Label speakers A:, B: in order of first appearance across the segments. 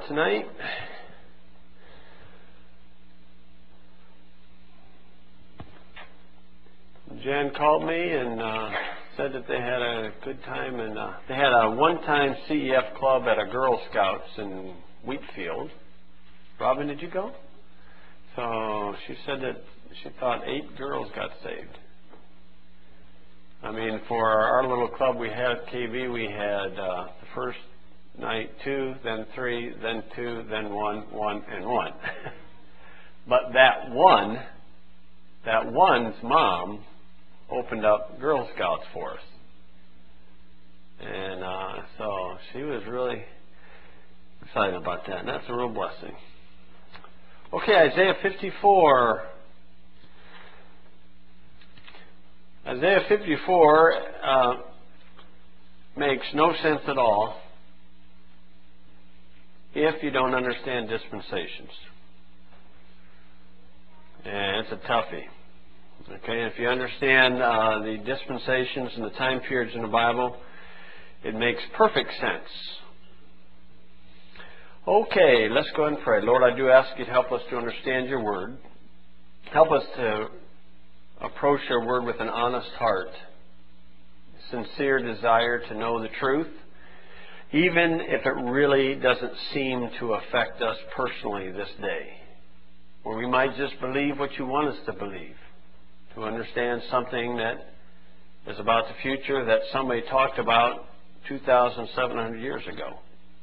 A: tonight. Jan called me and said that they had a good time, and they had a one-time CEF club at a Girl Scouts in Wheatfield. Robin, did you go? So she said that she thought 8 girls got saved. I mean, for our little club we had at KV, we had the first night 2, then 3, then 2, then 1, 1, and 1. But that one's mom opened up Girl Scouts for us. And so she was really excited about that, and that's a real blessing. Okay, Isaiah 54. Isaiah 54 makes no sense at all if you don't understand dispensations. And it's a toughie. Okay, if you understand the dispensations and the time periods in the Bible, it makes perfect sense. Okay, let's go ahead and pray. Lord, I do ask you to help us to understand your word. Help us to approach your word with an honest heart, sincere desire to know the truth, even if it really doesn't seem to affect us personally this day, or we might just believe what you want us to believe, to understand something that is about the future that somebody talked about 2,700 years ago.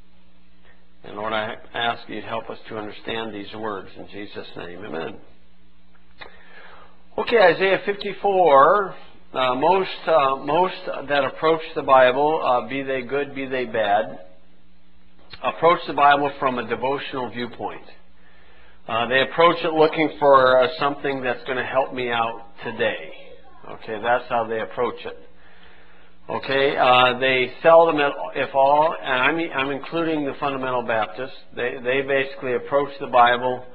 A: And Lord, I ask you to help us to understand these words in Jesus' name. Amen. Okay, Isaiah 54. Most that approach the Bible, be they good, be they bad, approach the Bible from a devotional viewpoint. They approach it looking for something that's going to help me out today. Okay, that's how they approach it. Okay, they seldom, if all, and I'm including the fundamental Baptists, they basically approach the Bible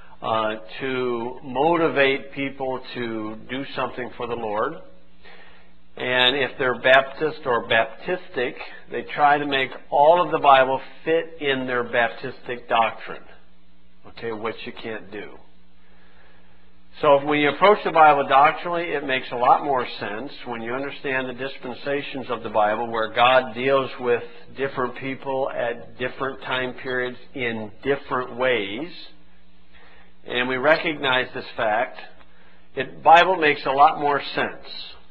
A: to motivate people to do something for the Lord. And if they're Baptist or Baptistic, they try to make all of the Bible fit in their Baptistic doctrine, okay, which you can't do. So when you approach the Bible doctrinally, it makes a lot more sense when you understand the dispensations of the Bible, where God deals with different people at different time periods in different ways. And we recognize this fact. The Bible makes a lot more sense.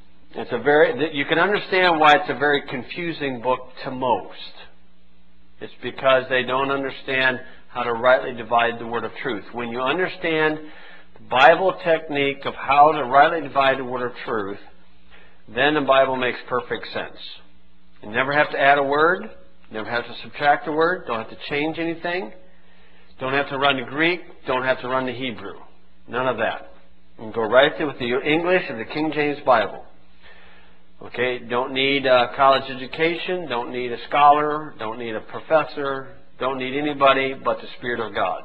A: You can understand why it's a very confusing book to most. It's because they don't understand how to rightly divide the word of truth. When you understand the Bible technique of how to rightly divide the word of truth, then the Bible makes perfect sense. You never have to add a word, never have to subtract a word, don't have to change anything, don't have to run the Greek, don't have to run the Hebrew. None of that. You can go right through with the English and the King James Bible. Okay, don't need a college education, don't need a scholar, don't need a professor, don't need anybody but the Spirit of God.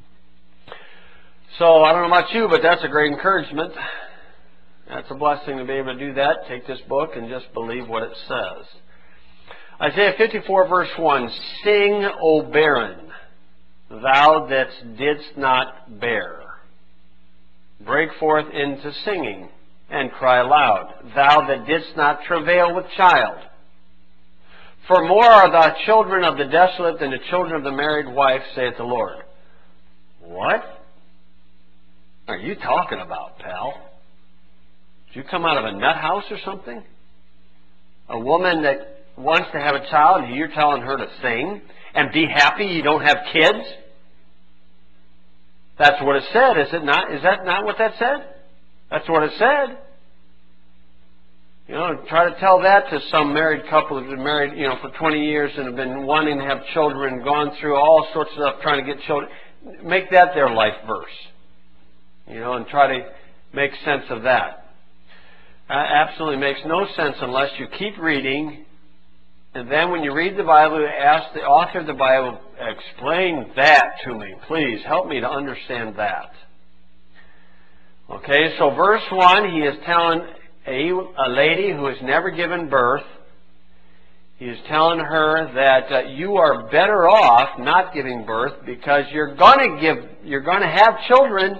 A: So, I don't know about you, but that's a great encouragement. That's a blessing to be able to do that. Take this book and just believe what it says. Isaiah 54 verse 1, Sing, O barren, thou that didst not bear. Break forth into singing, and cry aloud, thou that didst not travail with child. For more are the children of the desolate than the children of the married wife, saith the Lord. What are you talking about, pal? Did you come out of a nut house or something? A woman that wants to have a child, and you're telling her to sing and be happy you don't have kids? That's what it said, is it not? Is that not what that said? That's what it said. You know, try to tell that to some married couple who've been married, for 20 years and have been wanting to have children, gone through all sorts of stuff trying to get children. Make that their life verse. And try to make sense of that. Absolutely makes no sense unless you keep reading, and then when you read the Bible, you ask the author of the Bible, explain that to me. Please help me to understand that. Okay, so verse 1, he is telling a lady who has never given birth, He is telling her that you are better off not giving birth because you're going to have children.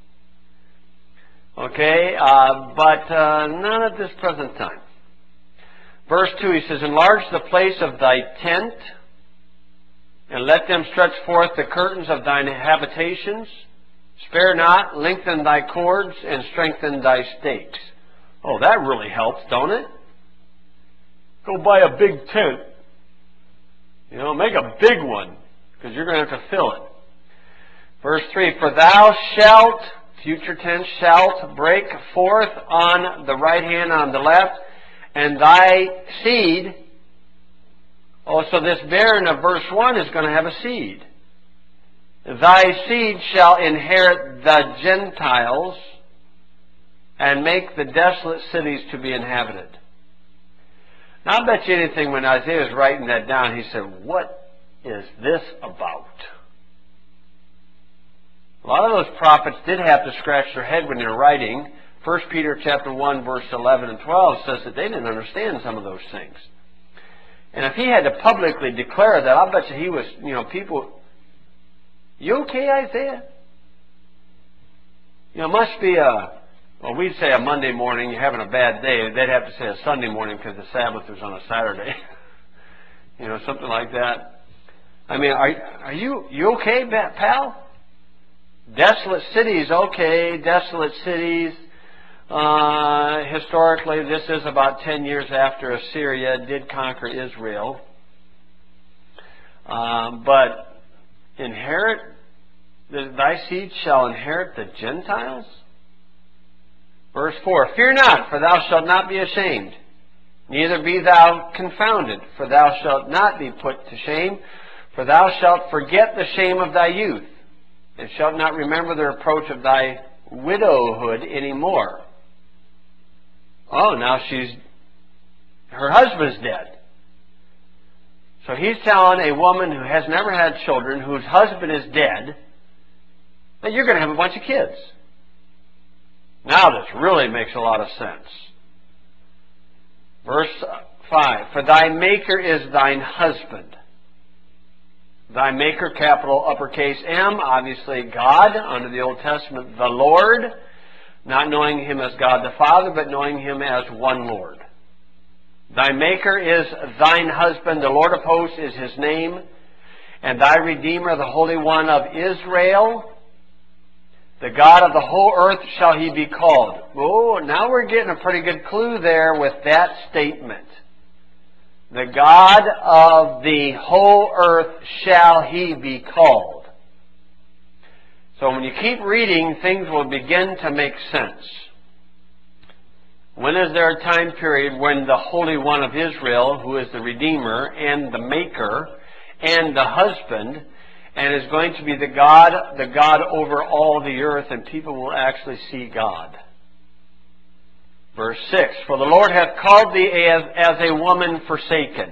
A: Okay, but not at this present time. Verse 2, he says, enlarge the place of thy tent, and let them stretch forth the curtains of thine habitations. Spare not, lengthen thy cords, and strengthen thy stakes. Oh, that really helps, don't it? Go buy a big tent. Make a big one, because you're going to have to fill it. Verse 3, for thou shalt, future tense, shalt break forth on the right hand, on the left, and thy seed. Oh, so this barren of verse 1 is going to have a seed. Thy seed shall inherit the Gentiles and make the desolate cities to be inhabited. Now, I bet you anything when Isaiah was writing that down, he said, what is this about? A lot of those prophets did have to scratch their head when they were writing. 1 Peter chapter 1, verse 11 and 12 says that they didn't understand some of those things. And if he had to publicly declare that, I'll bet you he was, people, you okay, Isaiah? It must be we'd say a Monday morning, you're having a bad day. They'd have to say a Sunday morning because the Sabbath was on a Saturday. Something like that. I mean, are you okay, pal? Desolate cities, okay, desolate cities. Historically, this is about 10 years after Assyria did conquer Israel. But thy seed shall inherit the Gentiles? Verse 4, fear not, for thou shalt not be ashamed, neither be thou confounded, for thou shalt not be put to shame, for thou shalt forget the shame of thy youth, and shalt not remember the reproach of thy widowhood any more. Oh, now her husband's dead. So he's telling a woman who has never had children, whose husband is dead, that you're going to have a bunch of kids. Now this really makes a lot of sense. Verse 5, for thy Maker is thine husband. Thy Maker, capital uppercase M, obviously God, under the Old Testament, the Lord, not knowing Him as God the Father, but knowing Him as one Lord. Thy Maker is thine husband, the Lord of hosts is His name, and thy Redeemer, the Holy One of Israel, the God of the whole earth shall He be called. Oh, now we're getting a pretty good clue there with that statement. The God of the whole earth shall He be called. So when you keep reading, things will begin to make sense. When is there a time period when the Holy One of Israel, who is the Redeemer and the Maker and the husband, and is going to be the God over all the earth, and people will actually see God? Verse 6, for the Lord hath called thee as a woman forsaken.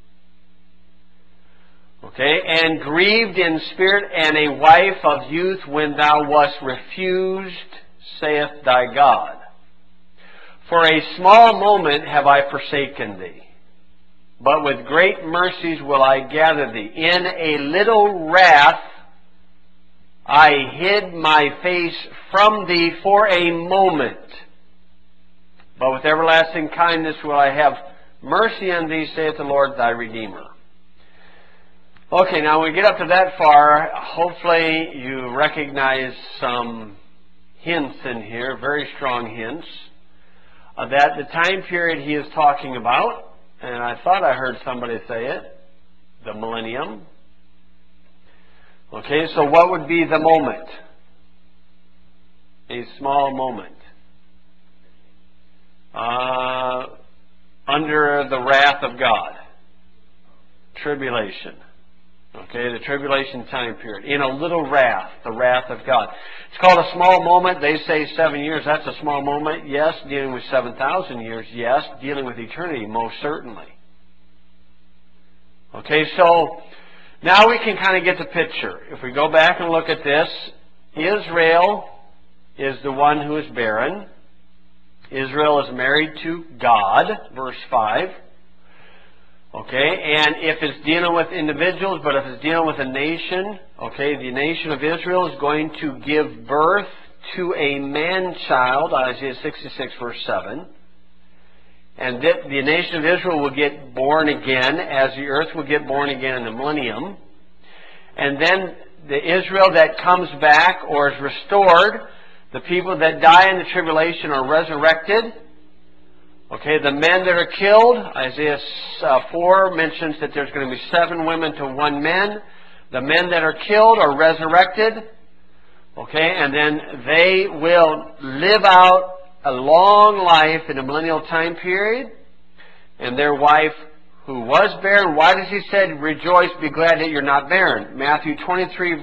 A: Okay, and grieved in spirit, and a wife of youth when thou wast refused, saith thy God. For a small moment have I forsaken thee, but with great mercies will I gather thee. In a little wrath I hid my face from thee for a moment, but with everlasting kindness will I have mercy on thee, saith the Lord thy Redeemer. Okay, now when we get up to that far, hopefully you recognize some hints in here, very strong hints, that the time period he is talking about, and I thought I heard somebody say it, the millennium. Okay, so what would be the moment? A small moment. Under the wrath of God. Tribulation. Okay, the tribulation time period. In a little wrath, the wrath of God. It's called a small moment. They say 7 years. That's a small moment. Yes. Dealing with 7,000 years. Yes. Dealing with eternity. Most certainly. Okay, so now we can kind of get the picture. If we go back and look at this, Israel is the one who is barren. Israel is married to God, verse 5. Okay, and if it's dealing with individuals, but if it's dealing with a nation, okay, the nation of Israel is going to give birth to a man-child, Isaiah 66 verse 7. And the nation of Israel will get born again, as the earth will get born again in the millennium. And then the Israel that comes back or is restored, the people that die in the tribulation are resurrected. Okay, the men that are killed, Isaiah 4 mentions that there's going to be 7 women to 1 man. The men that are killed are resurrected. Okay, and then they will live out a long life in a millennial time period. And their wife who was barren, why does he say, rejoice, be glad that you're not barren? Matthew 24,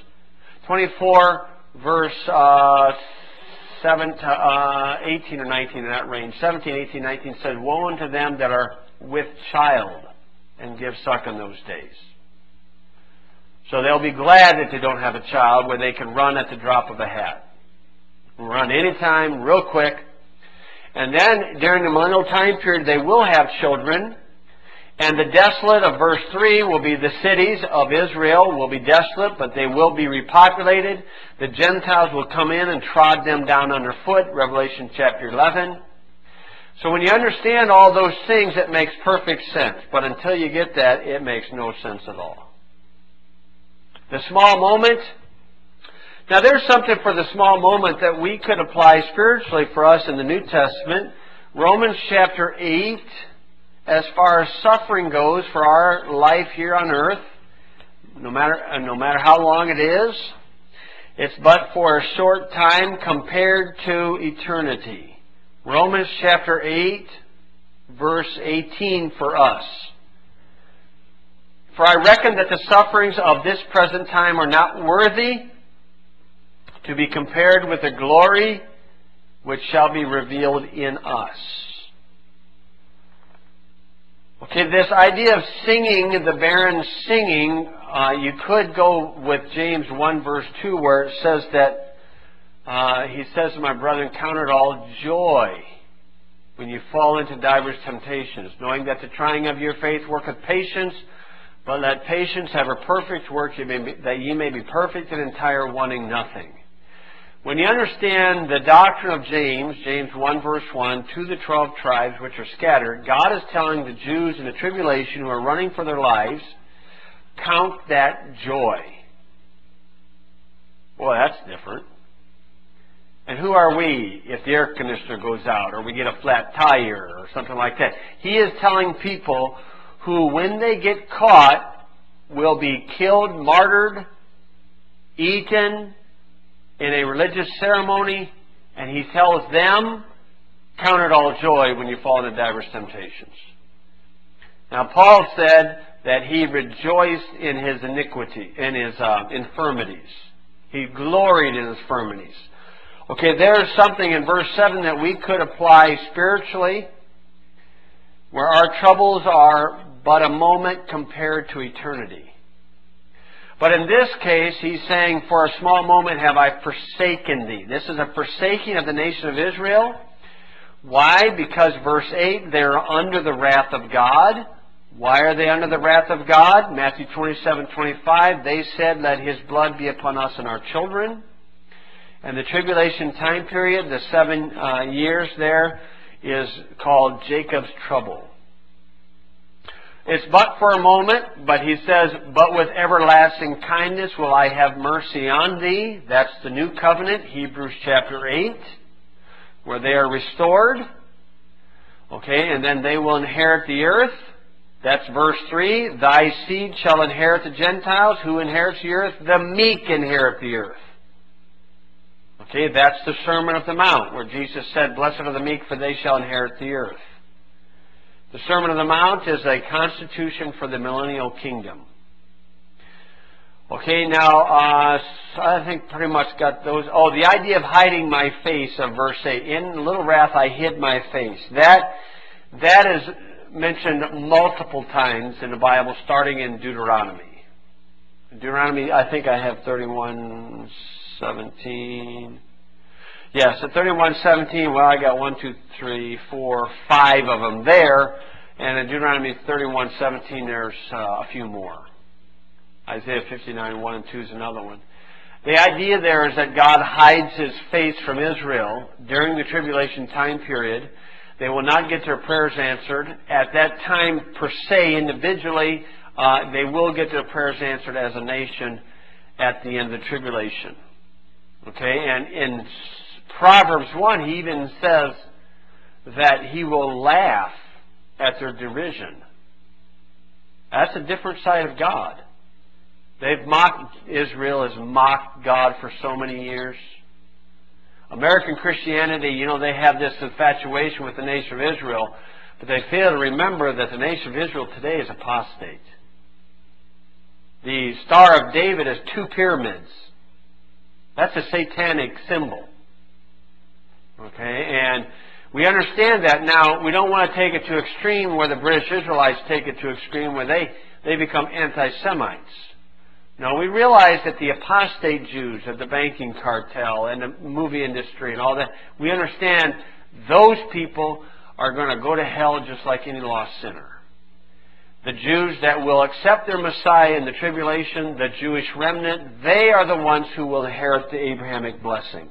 A: verse 7 to 18 or 19 in that range. 17, 18, 19 says, woe unto them that are with child and give suck in those days. So they'll be glad that they don't have a child where they can run at the drop of a hat. Run anytime, real quick. And then during the millennial time period they will have children. And the desolate of verse 3 will be the cities of Israel will be desolate, but they will be repopulated. The Gentiles will come in and trod them down underfoot, Revelation chapter 11. So when you understand all those things, it makes perfect sense. But until you get that, it makes no sense at all. The small moment. Now there's something for the small moment that we could apply spiritually for us in the New Testament. Romans chapter 8. As far as suffering goes for our life here on earth, no matter how long it is, it's but for a short time compared to eternity. Romans chapter 8, verse 18 for us. For I reckon that the sufferings of this present time are not worthy to be compared with the glory which shall be revealed in us. Okay, this idea of singing, the barren singing, you could go with James 1 verse 2 where it says that, he says to my brethren, count it all joy when you fall into divers temptations, knowing that the trying of your faith worketh patience, but let patience have a perfect work, that ye may be perfect and entire, wanting nothing. When you understand the doctrine of James, James 1 verse 1, to the 12 tribes which are scattered, God is telling the Jews in the tribulation who are running for their lives, count that joy. Boy, that's different. And who are we if the air conditioner goes out or we get a flat tire or something like that? He is telling people who, when they get caught, will be killed, martyred, eaten, in a religious ceremony, and he tells them, count it all joy when you fall into diverse temptations. Now Paul said that he rejoiced in his iniquity, in his infirmities. He gloried in his infirmities. Okay, there's something in verse 7 that we could apply spiritually, where our troubles are but a moment compared to eternity. But in this case, he's saying, for a small moment have I forsaken thee. This is a forsaking of the nation of Israel. Why? Because verse 8, they're under the wrath of God. Why are they under the wrath of God? Matthew 27:25, they said, let his blood be upon us and our children. And the tribulation time period, the 7 years there, is called Jacob's trouble. It's but for a moment, but he says, but with everlasting kindness will I have mercy on thee. That's the new covenant, Hebrews chapter 8, where they are restored. Okay, and then they will inherit the earth. That's verse 3. Thy seed shall inherit the Gentiles. Who inherits the earth? The meek inherit the earth. Okay, that's the Sermon of the Mount, where Jesus said, blessed are the meek, for they shall inherit the earth. The Sermon on the Mount is a constitution for the millennial kingdom. Okay, now, I think pretty much got those. Oh, the idea of hiding my face of verse 8. In little wrath I hid my face. That is mentioned multiple times in the Bible, starting in Deuteronomy. Deuteronomy, I think I have 31:17. Yes, at 31:17, well, I got 1, 2, 3, 4, 5 of them there. And in Deuteronomy 31:17, there's a few more. Isaiah 59:1 and 2 is another one. The idea there is that God hides His face from Israel during the tribulation time period. They will not get their prayers answered. At that time, per se, individually, they will get their prayers answered as a nation at the end of the tribulation. Okay, and in Proverbs 1, He even says that He will laugh at their derision. That's a different side of God. They've mocked, Israel has mocked God for so many years. American Christianity, you know, they have this infatuation with the nation of Israel, but they fail to remember that the nation of Israel today is apostate. The Star of David has 2 pyramids. That's a satanic symbol. Okay, and we understand that now. We don't want to take it to extreme where the British Israelites take it to extreme where they become anti-Semites. No, we realize that the apostate Jews of the banking cartel and the movie industry and all that, we understand those people are going to go to hell just like any lost sinner. The Jews that will accept their Messiah in the tribulation, the Jewish remnant, they are the ones who will inherit the Abrahamic blessing.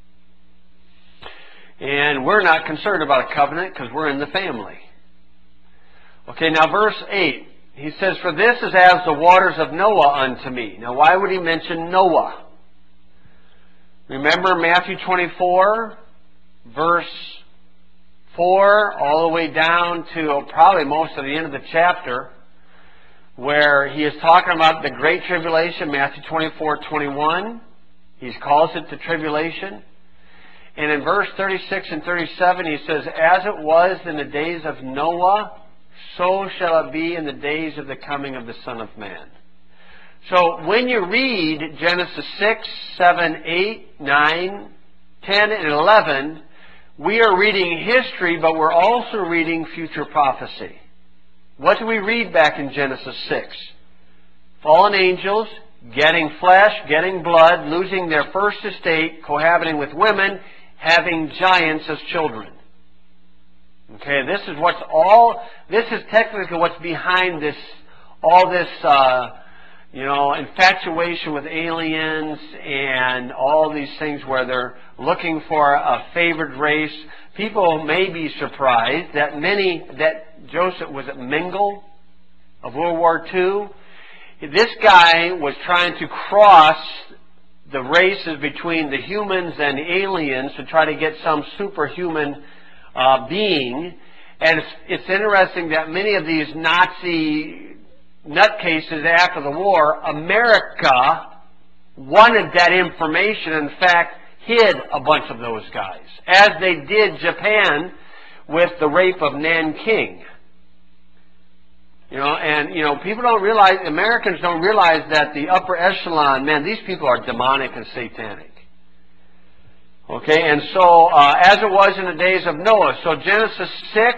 A: And we're not concerned about a covenant because we're in the family. Okay, now verse 8. He says, "For this is as the waters of Noah unto me." Now, why would he mention Noah? Remember Matthew 24, verse 4, all the way down to probably most of the end of the chapter, where he is talking about the Great Tribulation, Matthew 24:21. He calls it the tribulation. And in verse 36 and 37, he says, "As it was in the days of Noah, so shall it be in the days of the coming of the Son of Man." So when you read Genesis 6, 7, 8, 9, 10, and 11, we are reading history, but we're also reading future prophecy. What do we read back in Genesis 6? Fallen angels, getting flesh, getting blood, losing their first estate, cohabiting with women, having giants as children. Okay, this is technically what's behind this, all this, infatuation with aliens and all these things where they're looking for a favored race. People may be surprised that Joseph, was it Mengele of World War II? This guy was trying to cross the races between the humans and the aliens to try to get some superhuman being. And it's interesting that many of these Nazi nutcases after the war, America wanted that information, in fact, hid a bunch of those guys, as they did Japan with the rape of Nanking. People don't realize, Americans don't realize that the upper echelon, man, these people are demonic and satanic. Okay, and so, as it was in the days of Noah. So Genesis 6,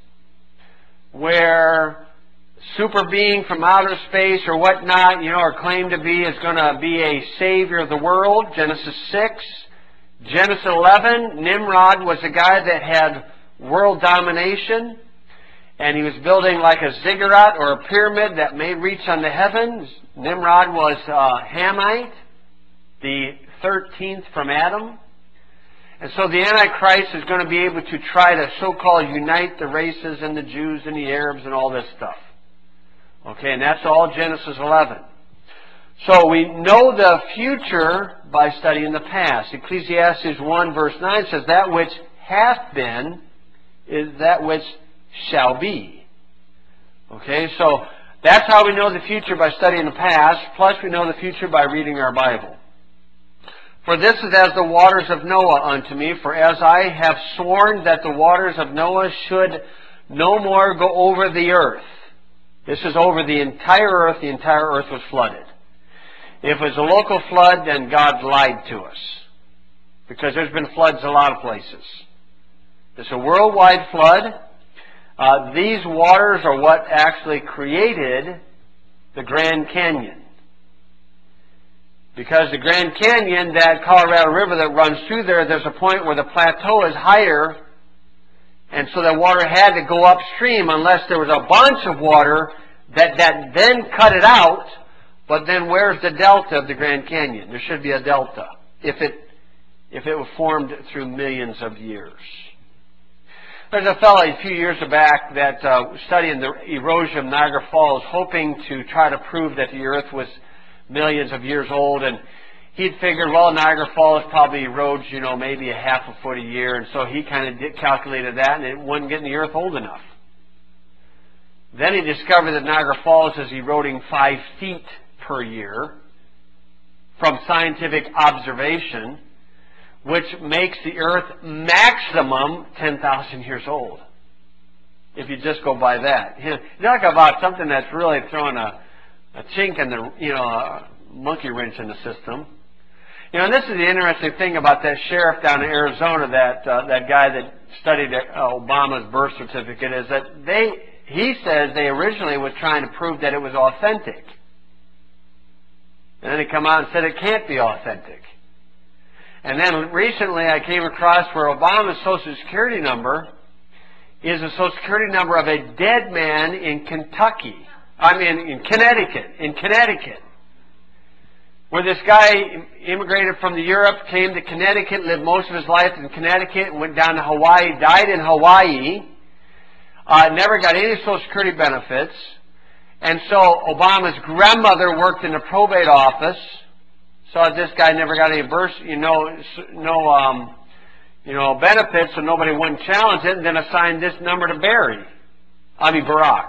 A: where super being from outer space or whatnot, or claimed to be, is going to be a savior of the world. Genesis 6. Genesis 11, Nimrod was a guy that had world domination. And he was building like a ziggurat or a pyramid that may reach on the heavens. Nimrod was Hamite, the 13th from Adam. And so the Antichrist is going to be able to try to so-called unite the races and the Jews and the Arabs and all this stuff. Okay, and that's all Genesis 11. So we know the future by studying the past. Ecclesiastes 1 verse 9 says, "That which hath been is that which shall be." Okay, so that's how we know the future, by studying the past, plus we know the future by reading our Bible. "For this is as the waters of Noah unto me, for as I have sworn that the waters of Noah should no more go over the earth." This is over the entire earth. The entire earth was flooded. If it was a local flood, then God lied to us, because there's been floods a lot of places. It's a worldwide flood. These waters are what actually created the Grand Canyon. Because the Grand Canyon, that Colorado River that runs through there, there's a point where the plateau is higher And so that water had to go upstream unless there was a bunch of water that then cut it out. But then where's the delta of the Grand Canyon? There should be a delta if it was formed through millions of years. There's a fellow a few years back that studying the erosion of Niagara Falls, hoping to try to prove that the earth was millions of years old, and he'd figured, well, Niagara Falls probably erodes, maybe a half a foot a year, and so he kind of calculated that, and it wasn't getting the earth old enough. Then he discovered that Niagara Falls is eroding 5 feet per year from scientific observation, which makes the earth maximum 10,000 years old. If you just go by that. You talk about something that's really throwing a chink in the, a monkey wrench in the system. And this is the interesting thing about that sheriff down in Arizona, that guy that studied Obama's birth certificate, is that he says they originally was trying to prove that it was authentic. And then he come out and said it can't be authentic. And then recently I came across where Obama's Social Security number is a Social Security number of a dead man in Kentucky. In Connecticut. Where this guy immigrated from Europe, came to Connecticut, lived most of his life in Connecticut, and went down to Hawaii, died in Hawaii, never got any Social Security benefits. And so Obama's grandmother worked in the probate office. So this guy never got any benefits, so nobody wouldn't challenge it, and then assigned this number to Barack.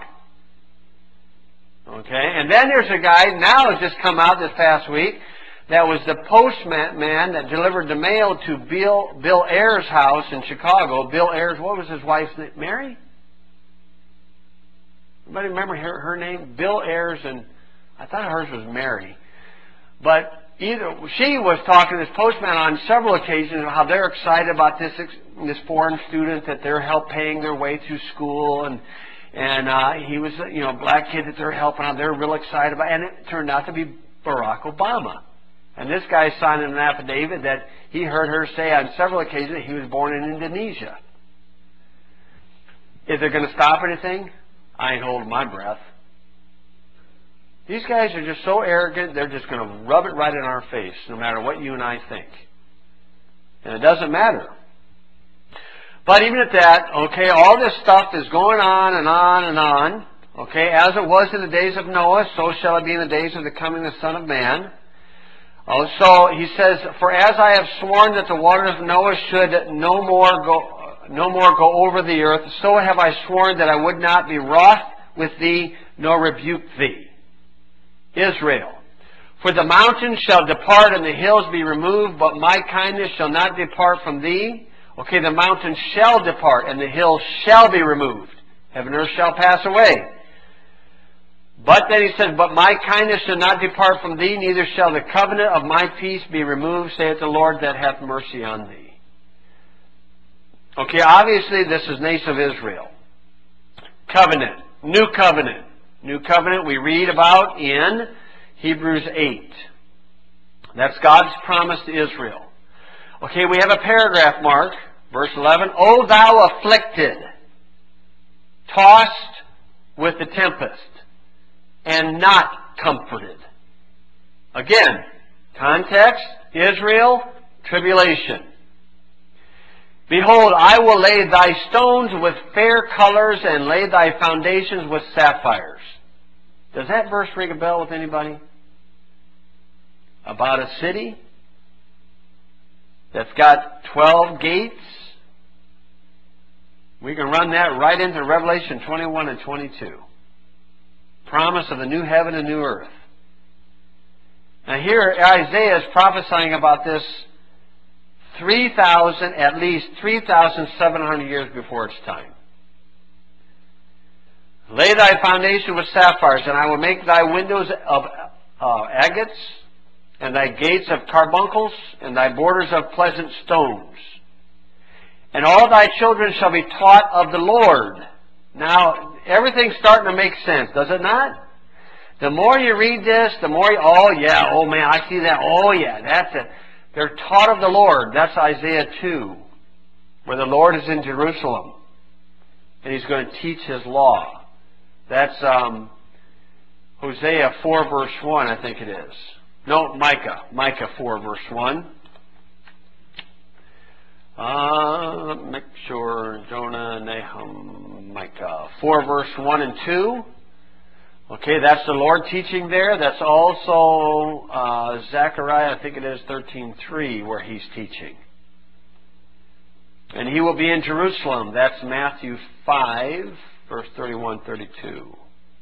A: Okay, and then there's a guy, now has just come out this past week, that was the postman that delivered the mail to Bill Ayers' house in Chicago. Bill Ayers, what was his wife's name? Mary? Anybody remember her name? Bill Ayers, and I thought hers was Mary. But she was talking to this postman on several occasions about how they're excited about this foreign student that they're paying their way through school, and he was a black kid that they're helping out. They're real excited about, and it turned out to be Barack Obama. And this guy signed an affidavit that he heard her say on several occasions that he was born in Indonesia. Is it going to stop anything? I ain't holding my breath. These guys are just so arrogant, they're just going to rub it right in our face, no matter what you and I think. And it doesn't matter. But even at that, okay, all this stuff is going on and on and on. Okay, as it was in the days of Noah, so shall it be in the days of the coming of the Son of Man. So he says, for as I have sworn that the waters of Noah should no more go over the earth, so have I sworn that I would not be wroth with thee, nor rebuke thee. Israel, for the mountains shall depart and the hills be removed, but my kindness shall not depart from thee. Okay, the mountains shall depart and the hills shall be removed. Heaven and earth shall pass away. But then he says, but my kindness shall not depart from thee, neither shall the covenant of my peace be removed, saith the Lord that hath mercy on thee. Okay, obviously this is nation of Israel. Covenant, new covenant. New covenant we read about in Hebrews 8. That's God's promise to Israel. Okay, we have a paragraph mark, verse 11. O thou afflicted, tossed with the tempest, and not comforted. Again, context, Israel, tribulation. Behold, I will lay thy stones with fair colors and lay thy foundations with sapphires. Does that verse ring a bell with anybody? About a city that's got 12 gates. We can run that right into Revelation 21 and 22. Promise of the new heaven and new earth. Now here Isaiah is prophesying about this at least 3,700 years before its time. Lay thy foundation with sapphires, and I will make thy windows of agates, and thy gates of carbuncles, and thy borders of pleasant stones. And all thy children shall be taught of the Lord. Now, everything's starting to make sense, does it not? The more you read this, the more I see that. Oh yeah, that's it. They're taught of the Lord. That's Isaiah 2, where the Lord is in Jerusalem. and He's going to teach His law. That's Hosea 4 verse 1, I think it is. No, Micah. Micah 4 verse 1. Make sure. Jonah, Nahum, Micah. 4 verse 1 and 2. Okay, that's the Lord teaching there. That's also Zechariah, I think it is 13:3, where He's teaching. And He will be in Jerusalem. That's Matthew 5, verse 31, 32.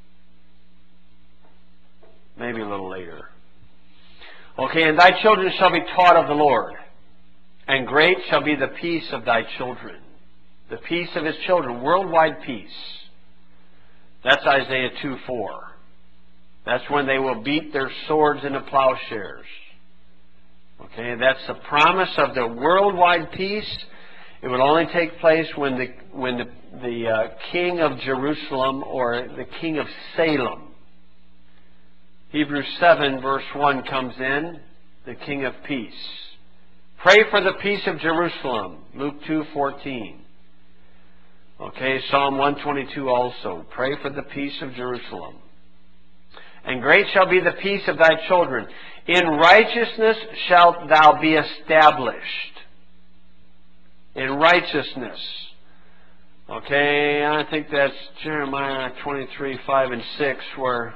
A: Maybe a little later. Okay, and thy children shall be taught of the Lord, and great shall be the peace of thy children. The peace of His children, worldwide peace. That's Isaiah 2:4. That's when they will beat their swords into plowshares. Okay, that's the promise of the worldwide peace. It would only take place when the king of Jerusalem or the king of Salem. Hebrews 7 verse 1 comes in, the king of peace. Pray for the peace of Jerusalem, Luke 2:14. Okay, Psalm 122 also. Pray for the peace of Jerusalem. And great shall be the peace of thy children. In righteousness shalt thou be established. In righteousness. Okay, I think that's Jeremiah 23, 5 and 6, where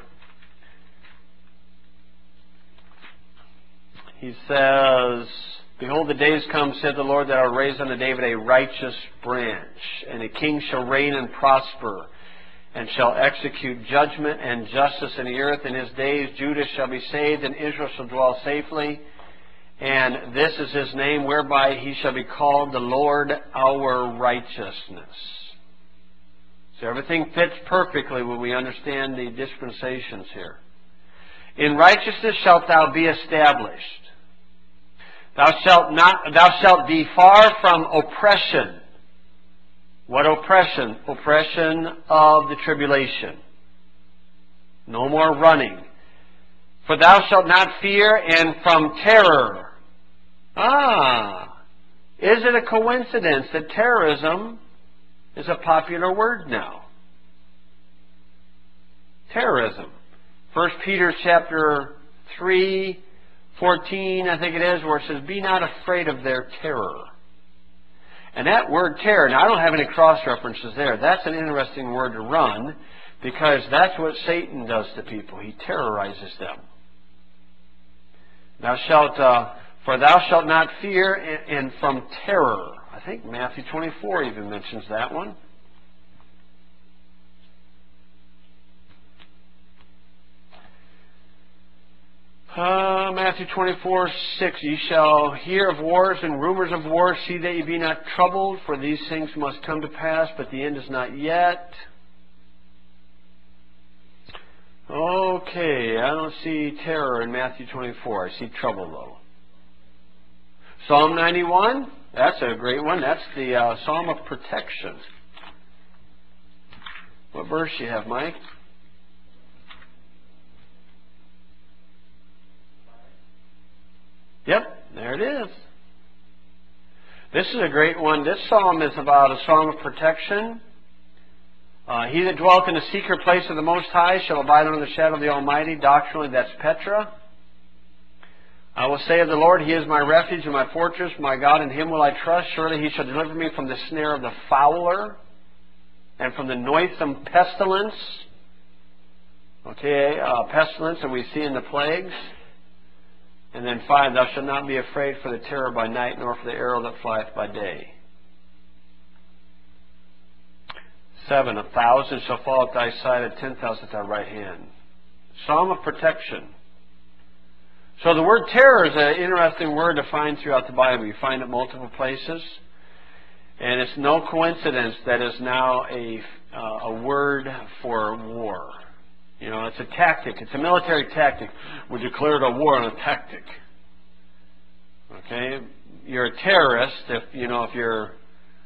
A: He says, Behold, the days come, said the Lord, that I will raise unto David a righteous branch, and a king shall reign and prosper, and shall execute judgment and justice in the earth. In his days Judah shall be saved, and Israel shall dwell safely. And this is His name, whereby He shall be called the Lord our righteousness. So everything fits perfectly when we understand the dispensations here. In righteousness shalt thou be established. Thou shalt be far from oppression. What oppression? Oppression of the tribulation. No more running. For thou shalt not fear, and from terror. Is it a coincidence that terrorism is a popular word now? Terrorism. 1 Peter chapter 3, 14, I think it is, where it says, Be not afraid of their terror. And that word terror, now I don't have any cross-references there. That's an interesting word to run, because that's what Satan does to people. He terrorizes them. For thou shalt not fear, and from terror. I think Matthew 24 even mentions that one. Matthew 24, 6. Ye shall hear of wars and rumors of wars. See that ye be not troubled, for these things must come to pass, but the end is not yet. Okay, I don't see terror in Matthew 24. I see trouble, though. Psalm 91, that's a great one. That's the Psalm of Protection. What verse do you have, Mike? Yep, there it is. This is a great one. This psalm is about a psalm of protection. He that dwelleth in the secret place of the Most High shall abide under the shadow of the Almighty. Doctrinally, that's Petra. I will say of the Lord, He is my refuge and my fortress, my God, in Him will I trust. Surely He shall deliver me from the snare of the fowler and from the noisome pestilence. Okay, pestilence that we see in the plagues. And then 5, thou shalt not be afraid for the terror by night, nor for the arrow that flieth by day. 7, 1,000 shall fall at thy side, and 10,000 at thy right hand. Psalm of protection. So the word terror is an interesting word to find throughout the Bible. You find it multiple places. And it's no coincidence that it's now a word for war. You know, it's a tactic. It's a military tactic. We declared a war on a tactic. Okay? You're a terrorist if you're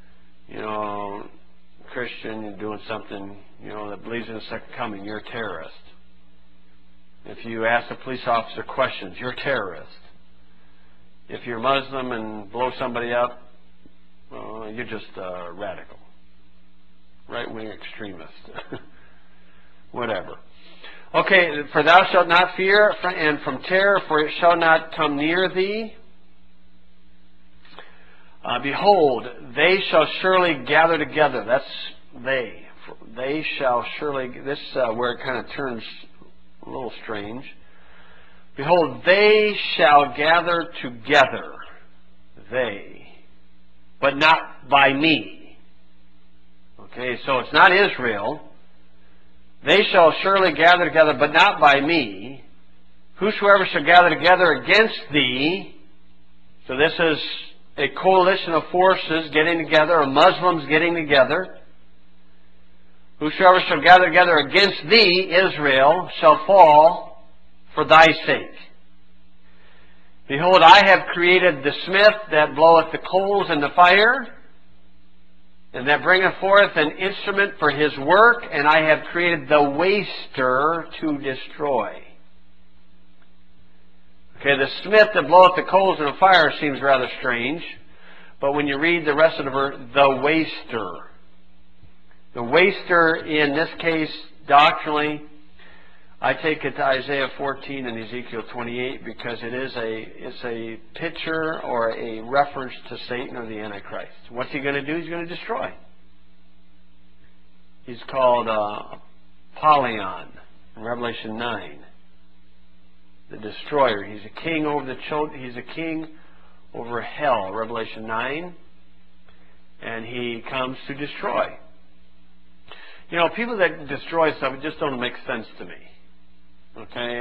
A: Christian and doing something, that believes in the second coming. You're a terrorist. If you ask a police officer questions, you're a terrorist. If you're Muslim and blow somebody up, you're just radical. right-wing extremist. Whatever. Okay, for thou shalt not fear, and from terror, for it shall not come near thee. Behold, they shall surely gather together. That's they. They shall surely, this where it kind of turns a little strange. Behold, they shall gather together. They. But not by me. Okay, so it's not Israel. They shall surely gather together, but not by me. Whosoever shall gather together against thee. So this is a coalition of forces getting together, or Muslims getting together. Whosoever shall gather together against thee, Israel, shall fall for thy sake. Behold, I have created the smith that bloweth the coals in the fire, and that bringeth forth an instrument for his work, and I have created the waster to destroy. Okay, the smith that bloweth the coals in the fire seems rather strange, but when you read the rest of the verse, the waster. The waster, in this case, doctrinally, I take it to Isaiah 14 and Ezekiel 28 because it's a picture or a reference to Satan or the Antichrist. What's he going to do? He's going to destroy. He's called Apollyon in Revelation 9. The destroyer. He's a king over the children. He's a king over hell, Revelation 9. And he comes to destroy. You know, people that destroy stuff, it just don't make sense to me. Okay,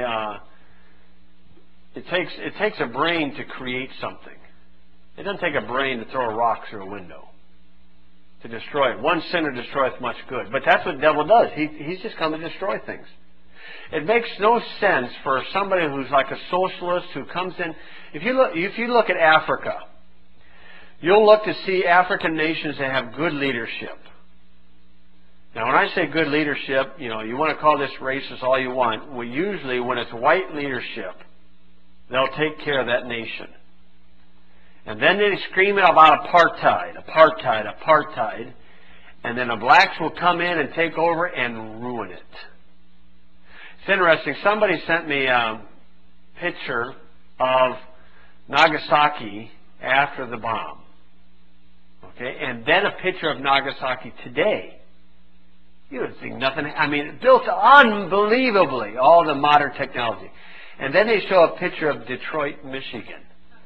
A: it takes a brain to create something. It doesn't take a brain to throw a rock through a window to destroy it. One sinner destroyeth much good, but that's what the devil does. He's just come to destroy things. It makes no sense for somebody who's like a socialist who comes in. If you look at Africa, you'll look to see African nations that have good leadership. Now, when I say good leadership, you know, you want to call this racist all you want. Well, usually when it's white leadership, they'll take care of that nation. And then they scream about apartheid, apartheid, apartheid. And then the blacks will come in and take over and ruin it. It's interesting. Somebody sent me a picture of Nagasaki after the bomb. Okay, and then a picture of Nagasaki today. You would think nothing. I mean, built unbelievably, all the modern technology. And then they show a picture of Detroit, Michigan.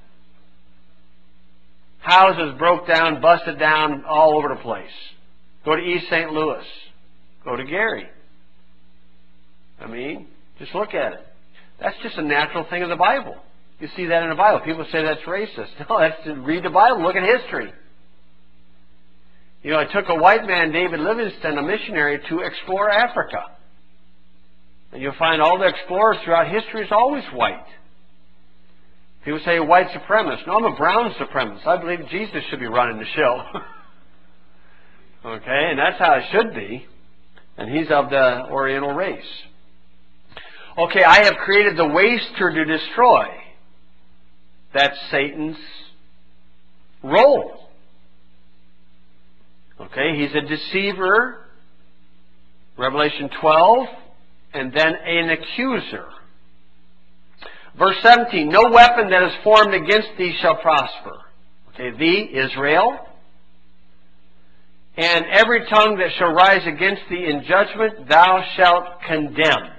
A: Houses broke down, busted down all over the place. Go to East St. Louis. Go to Gary. I mean, just look at it. That's just a natural thing of the Bible. You see that in the Bible. People say that's racist. No, that's to read the Bible. Look at history. You know, it took a white man, David Livingstone, a missionary, to explore Africa. And you'll find all the explorers throughout history is always white. People say white supremacist. No, I'm a brown supremacist. I believe Jesus should be running the show. Okay, and that's how it should be. And he's of the Oriental race. Okay, I have created the waster to destroy. That's Satan's role. Okay, he's a deceiver, Revelation 12, and then an accuser. Verse 17, no weapon that is formed against thee shall prosper. Okay, thee, Israel. And every tongue that shall rise against thee in judgment, thou shalt condemn.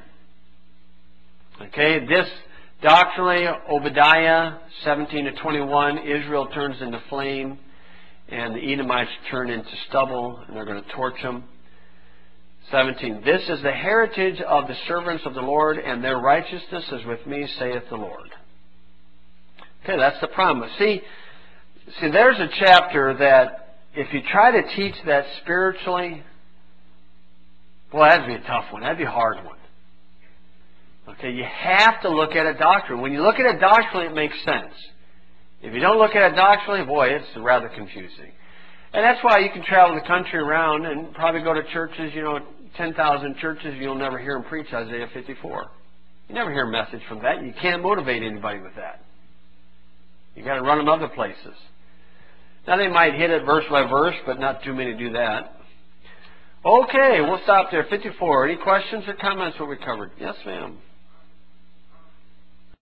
A: Okay, this doctrinally, Obadiah 17 to 21, Israel turns into flame. And the Edomites turn into stubble, and they're going to torch them. 17. This is the heritage of the servants of the Lord, and their righteousness is with me, saith the Lord. Okay, that's the promise. See, there's a chapter that if you try to teach that spiritually, boy, that'd be a tough one. That'd be a hard one. Okay, you have to look at it doctrinally. When you look at it doctrinally, it makes sense. If you don't look at it doctrinally, boy, it's rather confusing. And that's why you can travel the country around and probably go to churches, 10,000 churches, you'll never hear them preach Isaiah 54. You never hear a message from that. You can't motivate anybody with that. You've got to run them other places. Now, they might hit it verse by verse, but not too many do that. Okay, we'll stop there. 54. Any questions or comments what we covered? Yes, ma'am.